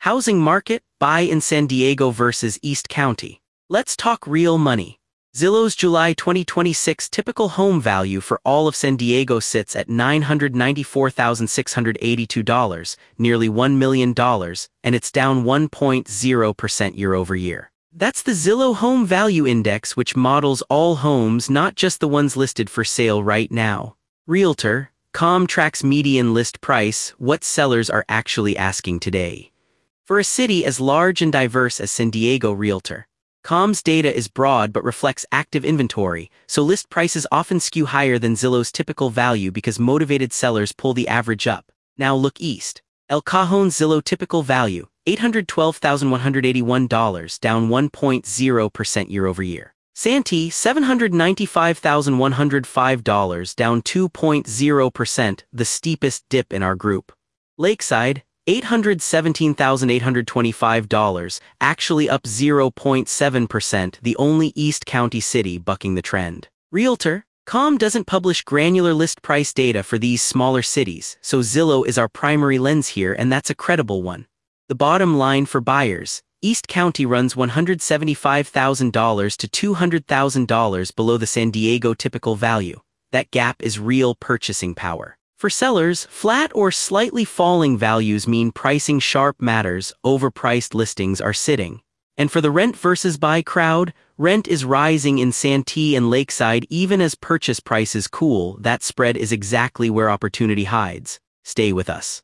Housing market, buy in San Diego versus East County. Let's talk real money. Zillow's July 2026 typical home value for all of San Diego sits at $994,682, nearly $1 million, and it's down 1.0% year over year. That's the Zillow Home Value Index, which models all homes, not just the ones listed for sale right now. Realtor.com tracks median list price, what sellers are actually asking today. For a city as large and diverse as San Diego, Realtor.com's data is broad but reflects active inventory, so list prices often skew higher than Zillow's typical value because motivated sellers pull the average up. Now look east. El Cajon Zillow typical value, $812,181, down 1.0% year over year. Santee, $795,105, down 2.0%, the steepest dip in our group. Lakeside, $817,825, actually up 0.7%, the only East County city bucking the trend. Realtor.com doesn't publish granular list price data for these smaller cities, so Zillow is our primary lens here, and that's a credible one. The bottom line for buyers: East County runs $175,000 to $200,000 below the San Diego typical value. That gap is real purchasing power. For sellers, flat or slightly falling values mean pricing sharp matters, overpriced listings are sitting. And for the rent versus buy crowd, rent is rising in Santee and Lakeside even as purchase prices cool. That spread is exactly where opportunity hides. Stay with us.